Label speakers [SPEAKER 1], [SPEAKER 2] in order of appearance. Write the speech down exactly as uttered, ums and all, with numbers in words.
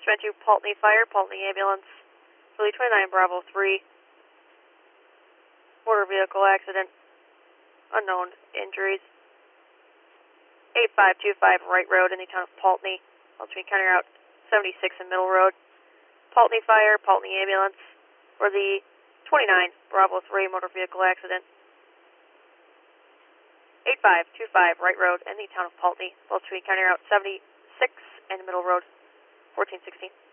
[SPEAKER 1] dispatch to Pulteney Fire, Pulteney Ambulance, Philly twenty-nine Bravo three, motor vehicle accident, unknown injuries. eight five two five Wright Road in the town of Pulteney, between County Route seventy-six and Middle Road. Pulteney Fire, Pulteney Ambulance, for the twenty-nine Bravo three motor vehicle accident. eight five two five Wright Road in the town of Pulteney, between County Route seventy-six and Middle Road, fourteen sixteen.